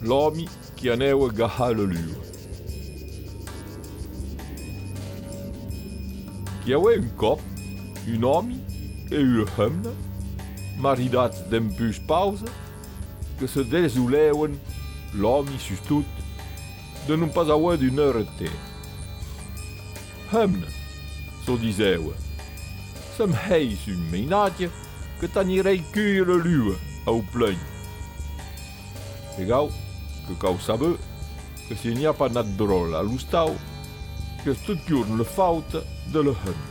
l'homme qui aneu a gahar la lua. Qui avait un cop, un homme et une femme, maridats d'empus pausa, que se désoleuen l'homme sus tout de non pas avoir d'une heure de temps. Femme, so diseu, sem heis un meinatge que tanirei cuire la lua au plein. E gau, que cau sabe, que si n'y a pas nat drôle à l'ustau, que tot giorn le faute de la femme.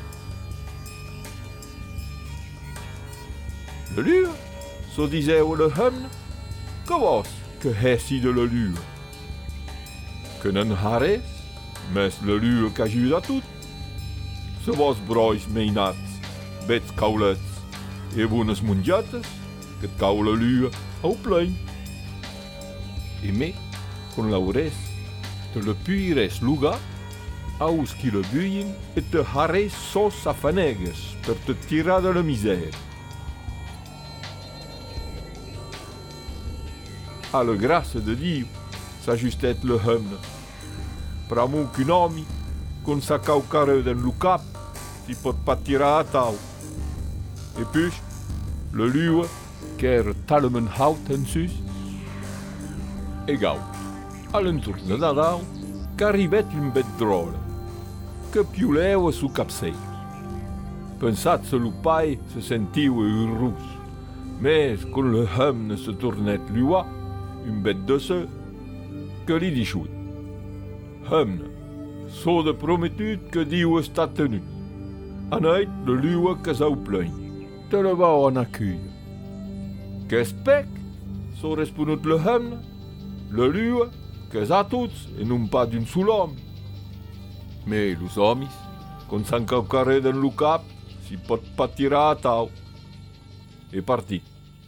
La lua, so diseu la femme, que vos que hessi de la lua. Que n'en hares, mes la lua qu'ajuda tot. Se vos brois meinats, bets caulets e bones mongetes, que et cau la lua au plein. E me, con l'aures, te le puires lugar, aus qui le buien et te hares sos afanegues per te tirar de la misère. A la grâce de Dieu, s'ajustet le hemne. Pramo qu'un homme, con sa caucareu dans le cap, si pot pas tirar a tau. Et puis, le lua, qu'ère talment haut en sus, e gau, a l'entour de Nadal, qu'arrivet un bet drôle, que piuleu a su capsell. Pensat se lupai se sentiu un rus, mais con le hemne se tournet lua, un bet de ce, que li dichut. Hemne, so de prometut que Dieu està tenu. Anait le lua que s'au plein, te le vau en acull. Que spec, so responut le hemne, le lua que s'ha tots e non pas d'un sol homme. Mais los homes, con s'han caucaré dans lo cap, si pot pas tirar a tau. E partit.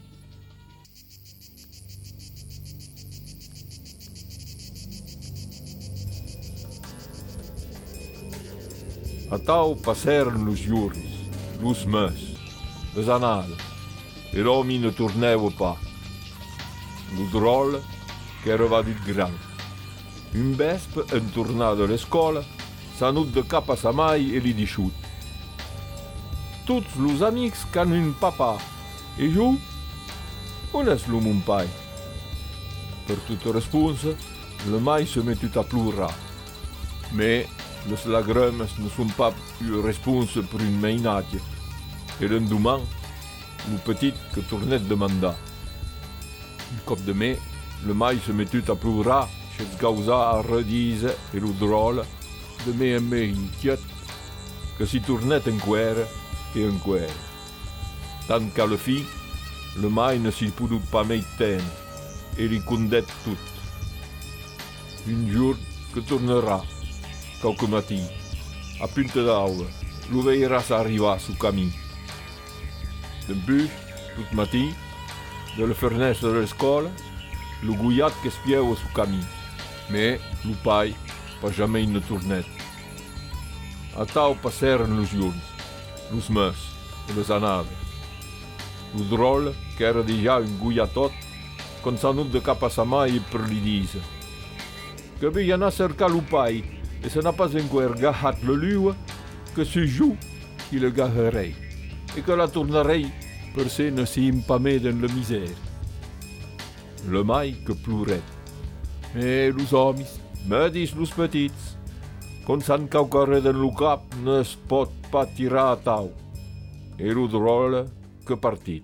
A tau passèren los giorns, los mes, les anades, e l'homi ne tornèu pas. Lo dròle qu'ère vadut gran. Un vespe, en tornar de l'escola, s'anut de cap a sa mai e li dichut. Tots los amics qu'han un papa, e jo? On és lo mon pai? Per tota responsa, le mai se metut a plorar. Mais les lagrimes ne sont pas une réponse pour une mainatge. Et l'endemain, le petit que tournait demanda. Un cop de mai, le mai se metut a plorar, chez causa a redise et le drôle, de mai en mai inquiet, que s'y tournait en cuère et en cuère. Tant qu'à la fin, le mai ne s'y poudut pas meiten, et l'y condait tout. Un jour que tournera, qualque matí, a punta d'aula, lo veiràs arribar su camí. Dempús, tot matí, de la fernestra de l'escola, lo guiat que espieu a su camí, mais lo pai pas jamais ne tornet. A tau passèren los jorns, los mes e les anades. Lo dròle qu'era déjà un guiatot, con s'anut de cap a sa mai per li dise que veia anar a cercar lo pai e se n'a pas enquer gahat la lua, que ce jour il le gaharei, e que la tornarei per se ne si impamé dans la misère. Le mai que ploret. E los homes, medis los petits, con s'han caucaré dans lo cap, ne es pot pas tirar a tau. E lo dròle que partit.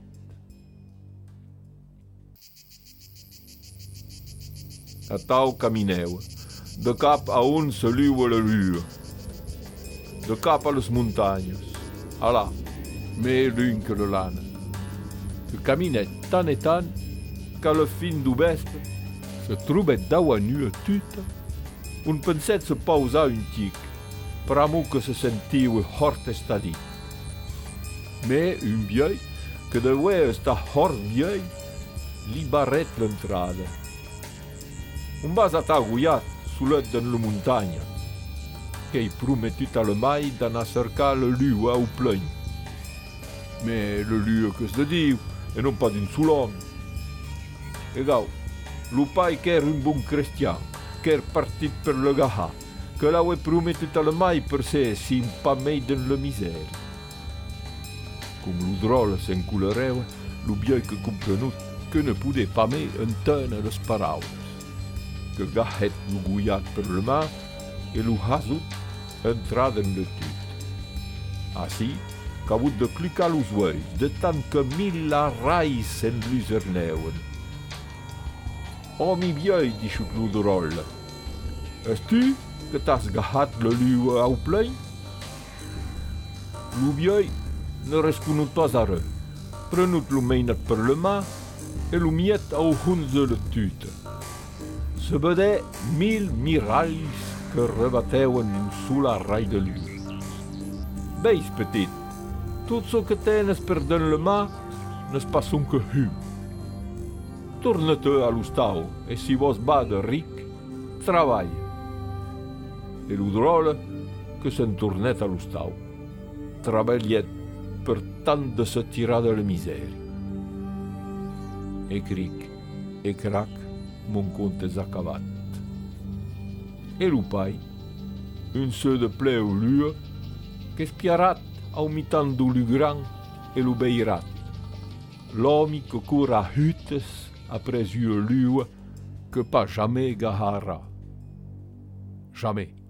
A tau camineu, de cap a on se liua la lua, de cap a les muntanyes, alà, més lluny que l'ana. Que caminet tant e tant, qu'à la fin du vespre, se trobet d'aua nua tuta, un penset se pausa un tic, per amor que se sentiu hort estadit. Mais un vieux, que devait estar hort vieux, li barret l'entrada. Un vas ataguiat sulet dans la muntanya, qu'ei prometut a le mai d'anar cercar la lua au plein. Mais le lua que se diu, et non pas d'un sol homme. E gau, Lo pai qu'era un bon cristian, qu'era partit per le gaha, que l'avait prometut al mai per se si pas mai dans la misère. Com lo drôle s'encolereva, lo bioi que comprenut que ne poudait pas mai entendre les paraules. Que gahet lo guiat per le mà e lo hasut entrat en le tut. Ainsi, qu'avut de clicar los uells, de tant que mil arrais se'n lucerneuen. «Oh, mi bioi», dichut lo drôle, «es tu que t'has gahat le liu au plein?» Lo bioi ne responut pas a res, prenut lo meinat per le mà e lo miet au huns de le tut. Se vedè mil miralls que rebateuen sulla rai de liu. «Veis, petit, tot çò que tenes per dans le mà nes pas sonque hu. Torna-te a l'ostau e si vos va de ric, treballa.» E lo drôle que se'n tornet a l'ostau. Trabalhet per tant de se tirar de la misèria. E cric, e crac, mon conte és acabat. E lo pai, un seu de pleu lua, qu'espiarat au mitan do lu gran e lo beirat. L'homi que cura hutes après une lua que pas jamais gahara. Jamais.